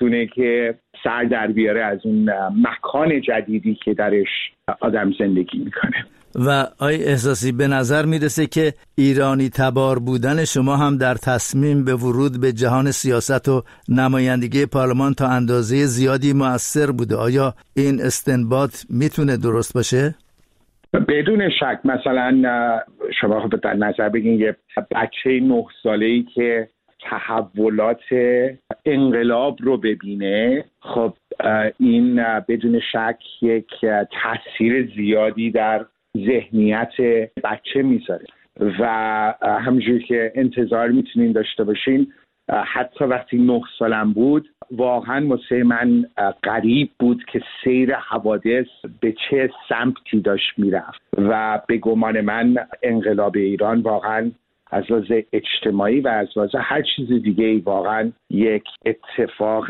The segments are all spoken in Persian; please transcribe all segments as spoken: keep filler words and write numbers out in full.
میتونه که سر در بیاره از اون مکان جدیدی که درش آدم زندگی میکنه. و آی احساسی به نظر میرسه که ایرانی تبار بودن شما هم در تصمیم به ورود به جهان سیاست و نمایندگی پارلمان تا اندازه زیادی مؤثر بوده. آیا این استنباط میتونه درست باشه؟ بدون شک. مثلا شما خب در نظر بگین یه بچه نه ساله‌ای که تحولات انقلاب رو ببینه، خب این بدون شک یک تاثیر زیادی در ذهنیت بچه میذاره و همونجوری که انتظار میتونین داشته باشین، حتی وقتی نه سالم بود واقعا واسه من غریب بود که سیر حوادث به چه سمتی داشت میرفت و به گمان من انقلاب ایران واقعا از لحاظ اجتماعی و از لحاظ هر چیز دیگه واقعا یک اتفاق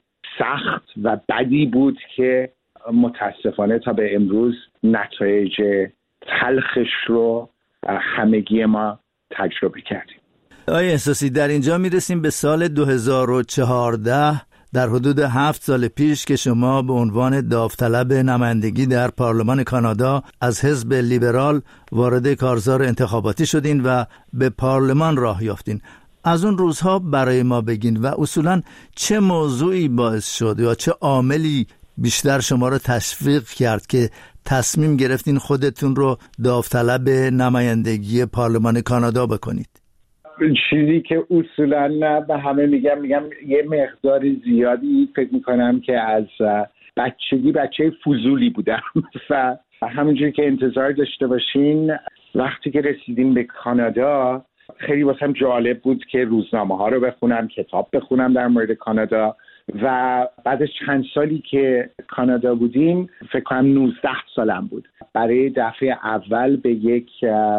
سخت و بدی بود که متاسفانه تا به امروز نتایج تلخش رو همگی ما تجربه کردیم. آقای احساسی، در اینجا میرسیم به سال دو هزار و چهارده، در حدود هفت سال پیش که شما به عنوان داوطلب نمایندگی در پارلمان کانادا از حزب لیبرال وارد کارزار انتخاباتی شدین و به پارلمان راه یافتین. از اون روزها برای ما بگین و اصولاً چه موضوعی باعث شد یا چه عاملی بیشتر شما رو تشویق کرد که تصمیم گرفتین خودتون رو داوطلب نمایندگی پارلمان کانادا بکنید؟ چیزی که اصولاً به همه میگم میگم یه مقدار زیادی فکر میکنم که از بچگی بچه فضولی بودم و همونجوری که انتظار داشته باشین وقتی که رسیدیم به کانادا خیلی واسم جالب بود که روزنامه ها رو بخونم، کتاب بخونم در مورد کانادا و بعد از چند سالی که کانادا بودیم، فکر کنم نوزده سالم بود، برای دفعه اول به یک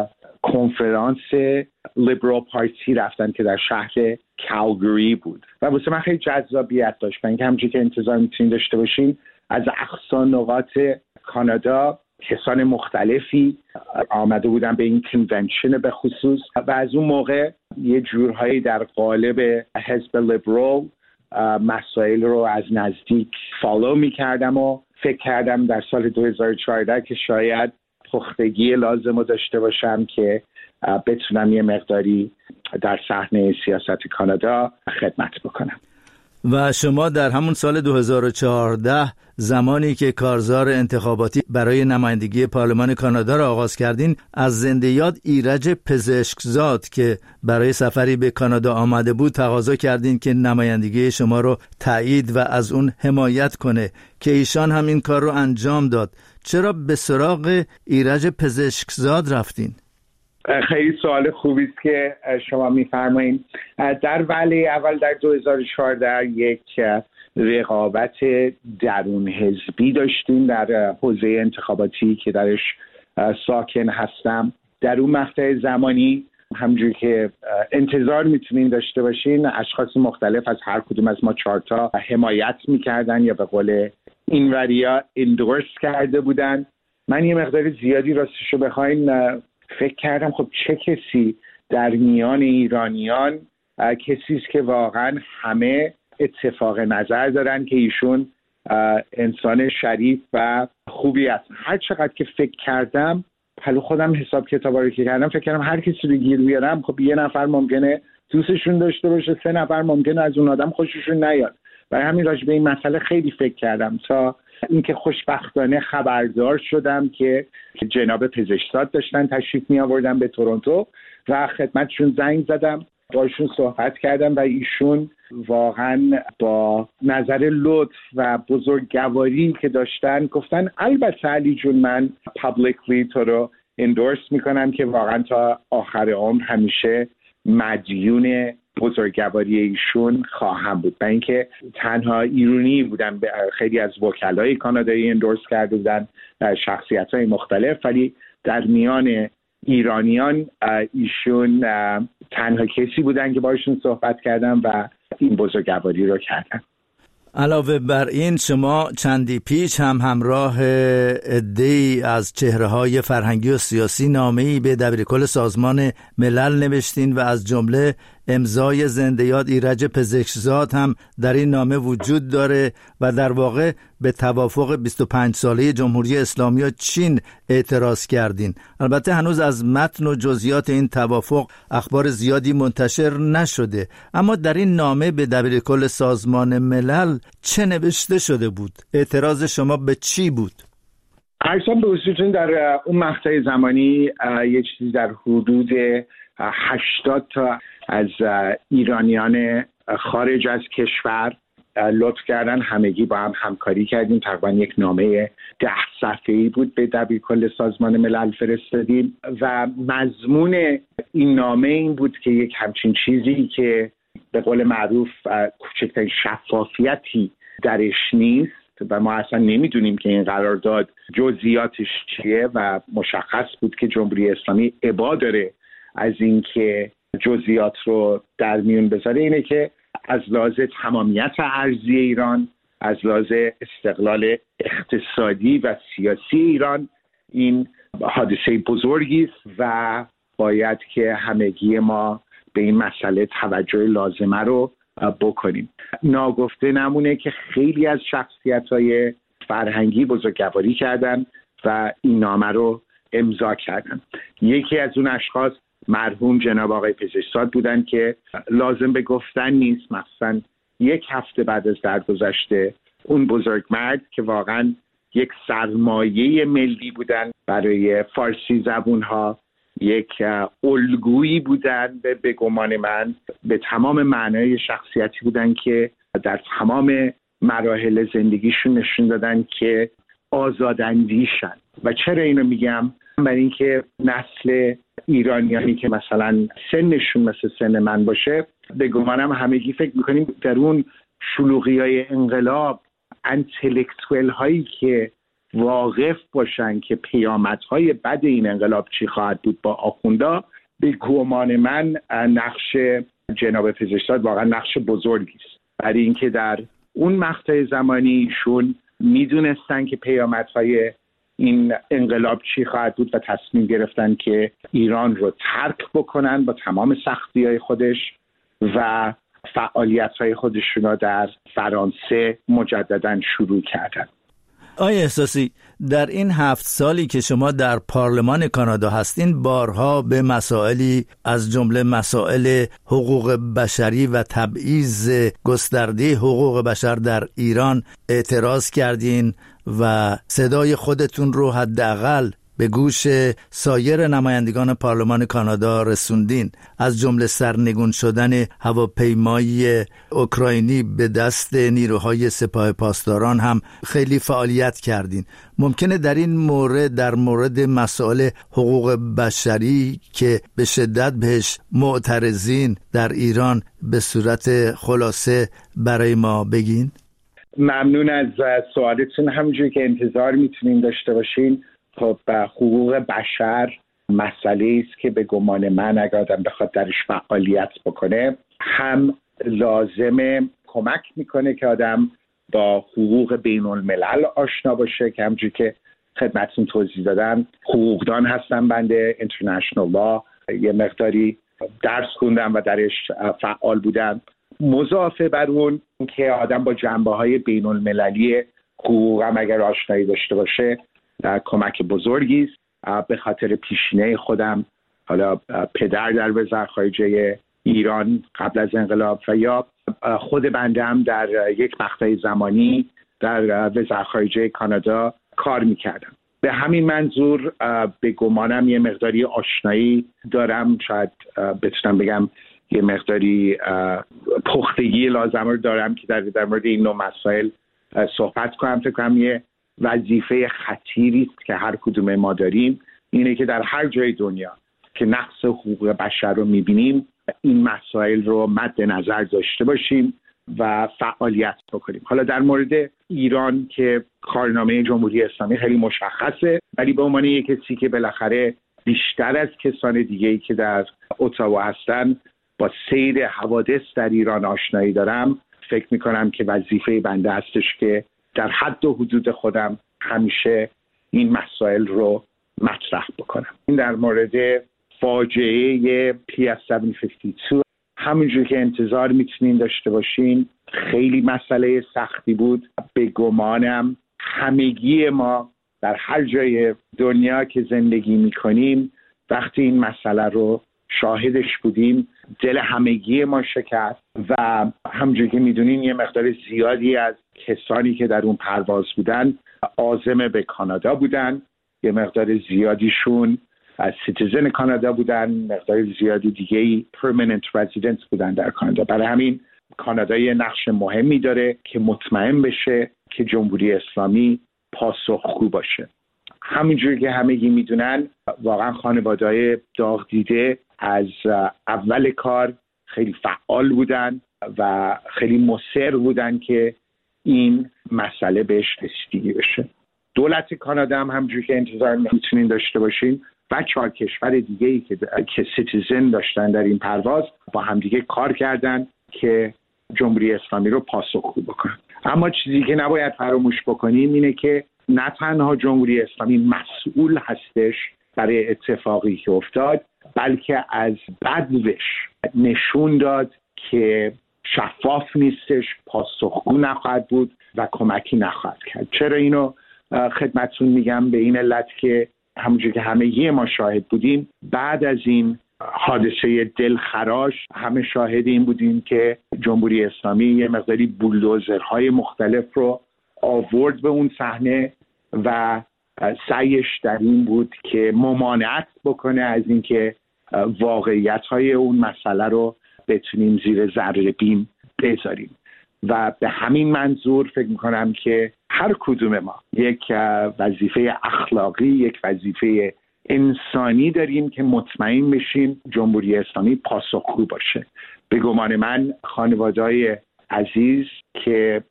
کنفرانس لیبرال پارتی رفتن که در شهر کالگری بود و واسه من خیلی جذابیت داشت. من که همونجوری که انتظار میتونید داشته باشین از اقصا نقاط کانادا کسان مختلفی آمده بودن به این کنونشن به خصوص و از اون موقع یه جورهایی در قالب حزب لیبرال مسائل رو از نزدیک فالو میکردم و فکر کردم در سال دو هزار و چهارده که شاید پختگی لازم رو داشته باشم که بتونم یه مقداری در صحنه سیاست کانادا خدمت بکنم. و شما در همون سال دو هزار و چهارده زمانی که کارزار انتخاباتی برای نمایندگی پارلمان کانادا را آغاز کردین، از زنده یاد ایرج پزشکزاد که برای سفری به کانادا آمده بود تقاضا کردین که نمایندگی شما رو تایید و از اون حمایت کنه که ایشان هم این کار رو انجام داد. چرا به سراغ ایرج پزشکزاد رفتین؟ خیلی سوال خوبی است که شما می‌فرمایید. در ولی اول در دو هزار و چهارده یک رقابت درون حزبی داشتیم در حوزه انتخاباتی که درش ساکن هستم. در اون مقطع زمانی همونجوری که انتظار میتونین داشته باشین اشخاص مختلف از هر کدوم از ما چهارتا حمایت میکردن یا به قول اینوریا اندورس کرده بودن. من یه مقدار زیادی راستشو بخواین فکر کردم خب چه کسی در میان ایرانیان کسی است که واقعا همه اتفاق نظر دارن که ایشون انسان شریف و خوبی است. هر چقدر که فکر کردم پلو خودم حساب کتابا رو که کردم فکر کردم هر کسی رو گیر بیارم خب یه نفر ممکنه دوستشون داشته باشه، سه نفر ممکنه از اون آدم خوششون نیاد. برای همین راجع به این مسئله خیلی فکر کردم تا اینکه خوشبختانه خبردار شدم که جناب پزشکزاد داشتن تشریف می آوردن به تورنتو و خدمتشون زنگ زدم، باشون صحبت کردم و ایشون واقعا با نظر لطف و بزرگواری که داشتن گفتن البته علی جون من پابلیکلی تو رو اندورس میکنم که واقعا تا آخر عمر همیشه مدیون بزرگواری ایشون خواهم بود. برای اینکه تنها ایرانی بودن، خیلی از وکلای کانادایی اندورس کرده بودن، شخصیت‌های مختلف، ولی در میان ایرانیان ایشون تنها کسی بودن که باشون صحبت کردم و این بزرگواری رو کردن. علاوه بر این شما چندی پیش هم همراه عده‌ای از چهره‌های فرهنگی و سیاسی نامه‌ای به دبیرکل سازمان ملل نوشتین و از جمله امضای زنده یاد ایرج پزشکزاد هم در این نامه وجود داره و در واقع به توافق بیست و پنج ساله جمهوری اسلامی و چین اعتراض کردین. البته هنوز از متن و جزئیات این توافق اخبار زیادی منتشر نشده، اما در این نامه به دبیرکل سازمان ملل چه نوشته شده بود؟ اعتراض شما به چی بود؟ ارزم به حضورتون در اون مقطع زمانی یه چیزی در حدود هشتاد تا از ایرانیان خارج از کشور لطف کردن، همگی با هم همکاری کردیم. تقریبا یک نامه ده صفحه‌ای بود به دبیرکل سازمان ملل فرستادیم و مضمون این نامه این بود که یک همچین چیزی که به قول معروف کوچکترین شفافیتی درش نیست و ما اصلا نمیدونیم که این قرارداد جزئیاتش چیه و مشخص بود که جمهوری اسلامی ابا داره از این که جزئیات رو در میون بذاره، اینه که از لحاظ تمامیت ارضی ایران، از لحاظ استقلال اقتصادی و سیاسی ایران این حادثه بزرگی است و باید که همگی ما به این مسئله توجه لازمه رو بکنیم. ناگفته نمونه که خیلی از شخصیت‌های فرهنگی بزرگواری کردن و این نامه رو امضا کردن. یکی از اون اشخاص مرحوم جناب آقای پزشکزاد بودن که لازم به گفتن نیست، مثلا یک هفته بعد از درگذشت اون بزرگمرد که واقعا یک سرمایه ملی بودن برای فارسی زبونها، یک الگویی بودن به, به گمان من به تمام معنای شخصیتی بودن که در تمام مراحل زندگیشون نشون دادن که آزاداندیشن. و چرا اینو میگم؟ برای اینکه نسل ایرانیانی که مثلا سنشون مثل سن من باشه، به گمانم همگی فکر میکنیم در اون شلوغی های انقلاب انتلکتوئل هایی که واقف باشن که پیامدهای بد این انقلاب چی خواهد بود با آخوندا، به گمان من نقش جناب پزشکزاد واقعا نقش بزرگی است، برای اینکه در اون مقطع زمانی ایشون میدونستن که پیامدهای این انقلاب چی خواهد بود و تصمیم گرفتن که ایران رو ترک بکنن با تمام سختی‌های خودش و فعالیت‌های خودشون رو در فرانسه مجدداً شروع کردن. آقای احساسی، در این هفت سالی که شما در پارلمان کانادا هستین بارها به مسائلی از جمله مسائل حقوق بشری و تبعیض گسترده حقوق بشر در ایران اعتراض کردین و صدای خودتون رو حداقل به گوش سایر نمایندگان پارلمان کانادا رسوندین. از جمله سرنگون شدن هواپیمای اوکراینی به دست نیروهای سپاه پاسداران هم خیلی فعالیت کردین. ممکنه در این مورد در مورد مسائل حقوق بشری که به شدت بهش معترضین در ایران به صورت خلاصه برای ما بگین؟ ممنون از سوالتون. همونجوری که انتظار میتونین داشته باشین، خب حقوق بشر مسئله است که به گمان من اگر آدم بخواد درش فعالیت بکنه هم لازمه کمک میکنه که آدم با حقوق بین الملل آشنا باشه، که همونجوری که خدمتتون توضیح دادم حقوقدان هستم، بنده اینترنشنال لا یه مقداری درس خوندم و درش فعال بودم. مضافه بر اون که آدم با جنبه های بین المللی حقوق هم اگر آشنایی داشته باشه در کمک بزرگی است. به خاطر پیشینه خودم، حالا پدر در وزارت خارجه ایران قبل از انقلاب و یا خود بنده هم در یک مقطع زمانی در وزارت خارجه کانادا کار میکردم. به همین منظور به گمانم یه مقداری آشنایی دارم، شاید بتونم بگم یه مقداری پختگی لازم رو دارم که در, در مورد این نوع مسائل صحبت کنم. فکر کنم یه وظیفه خطیری است که هر کدوم ما داریم، اینه که در هر جای دنیا که نقض حقوق بشر رو میبینیم این مسائل رو مد نظر داشته باشیم و فعالیت بکنیم. حالا در مورد ایران که کارنامه جمهوری اسلامی خیلی مشخصه، ولی به عنوان یک کسی که بالاخره بیشتر از کسان دیگه‌ای که در اتاوا هستن با سیر حوادث در ایران آشنایی دارم، فکر میکنم که وظیفه بنده هستش که در حد و حدود خودم همیشه این مسائل رو مطرح بکنم. این در مورد فاجعه پی اس هفت صد و پنجاه و دو همونجور که انتظار میتونین داشته باشین خیلی مسئله سختی بود. به گمانم همگی ما در هر جای دنیا که زندگی میکنیم وقتی این مسئله رو شاهدش بودیم دل همگی ما شکست و همونجور که میدونین یه مقدار زیادی از کسانی که در اون پرواز بودن عازم به کانادا بودن، یه مقدار زیادیشون از سیتیزن کانادا بودن، مقدار زیادی دیگه‌ای پرمننت رزیدنت بودن در کانادا. برای همین کانادا یه نقش مهمی داره که مطمئن بشه که جمهوری اسلامی پاسخگو باشه. همونجور که همگی میدونن واقعا خانواده‌های داغ دیده از اول کار خیلی فعال بودن و خیلی مصر بودن که این مسئله بهش رسیدگی بشه. دولت کانادا هم همونجور که انتظار میتونین داشته باشین و چهار کشور دیگه‌ای که که سیتیزن داشتن در این پرواز با همدیگه کار کردن که جمهوری اسلامی رو پاسخگو بکنن. اما چیزی که نباید فراموش بکنیم اینه که نه تنها جمهوری اسلامی مسئول هستش برای اتفاقی که افتاد، بلکه از بدوش نشون داد که شفاف نیستش، پاسخگو نخواهد بود و کمکی نخواهد کرد. چرا اینو خدمتتون میگم؟ به این علت که همونجور که همگی ما شاهد بودیم بعد از این حادثه دلخراش همه شاهد این بودیم که جمهوری اسلامی یه مقداری بولدوزرهای مختلف رو آورد به اون صحنه و سعیش در این بود که ممانعت بکنه از اینکه واقعیت‌های اون مسئله رو بتونیم زیر ذره بین بذاریم. و به همین منظور فکر میکنم که هر کدوم ما یک وظیفه اخلاقی، یک وظیفه انسانی داریم که مطمئن بشیم جمهوری اسلامی پاسخگو باشه. به گمان من خانواده‌های عزیز که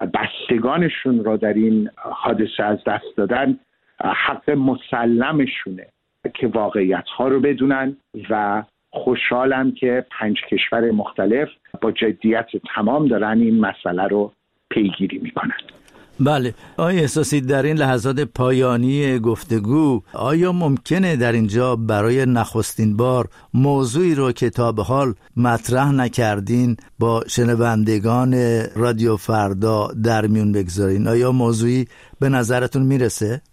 بستگانشون را در این حادثه از دست دادن حق مسلمشونه که واقعیت‌ها رو بدونن و خوشحالم که پنج کشور مختلف با جدیت تمام دارن این مسئله رو پیگیری میکنن. بله، آیا احساسید در این لحظات پایانی گفتگو آیا ممکنه در اینجا برای نخستین بار موضوعی رو که تا به حال مطرح نکردین با شنوندگان رادیو فردا در میون بگذارین؟ آیا موضوعی به نظرتون میرسه؟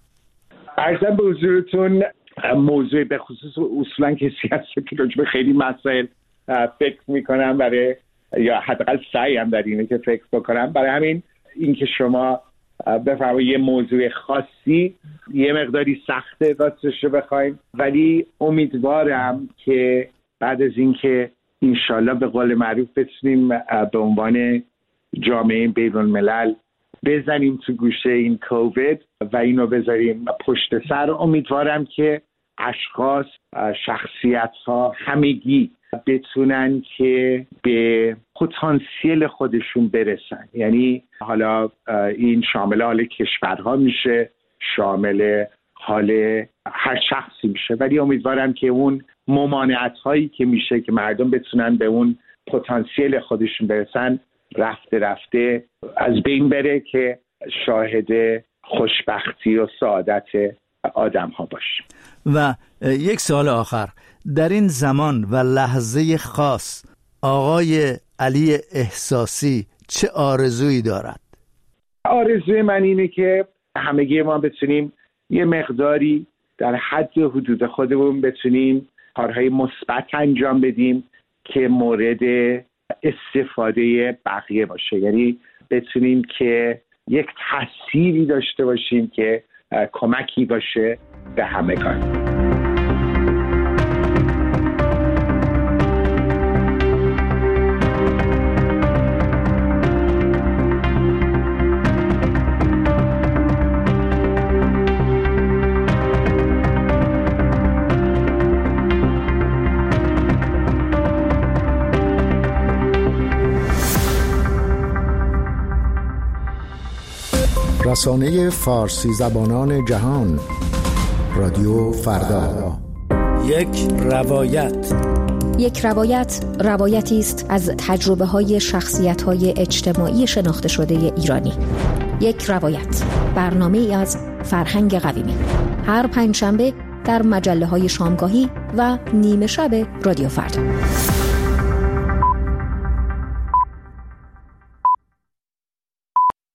عرضم به حضورتون موضوع به خصوص اصولا کسی هست که راجع به خیلی مسائل فکر میکنم برای یا حداقل سعیم در اینه که فکر بکنم. برای همین اینکه شما بفرمایید یه موضوع خاصی یه مقداری سخته راستش رو بخوایم، ولی امیدوارم که بعد از اینکه انشالله به قول معروف بتونیم به عنوان جامعه بین الملل بزنیم تو گوشه این کووید و اینو بذاریم پشت سر، امیدوارم که اشخاص، شخصیت ها همگی بتونن که به پتانسیل خودشون برسن. یعنی حالا این شامل حال کشورها میشه، شامل حال هر شخصی میشه، ولی امیدوارم که اون ممانعت هایی که میشه که مردم بتونن به اون پتانسیل خودشون برسن رفته رفته از بین بره که شاهد خوشبختی و سعادت آدم ها باشیم. و یک سوال آخر، در این زمان و لحظه خاص آقای علی احساسی چه آرزویی دارد؟ آرزوی من اینه که همگی ما بتونیم یه مقداری در حد حدود خودمون بتونیم کارهای مثبت انجام بدیم که مورد استفاده بقیه باشه. یعنی بتونیم که یک تأثیری داشته باشیم که کمکی باشه به همگان. رسانه فارسی زبانان جهان، رادیو فردا. یک روایت. یک روایت روایتی است از تجربه های شخصیت های اجتماعی شناخته شده ایرانی. یک روایت، برنامه ای از فرهنگ قویمی، هر پنجشنبه در مجله های شامگاهی و نیمه شب رادیو فردا.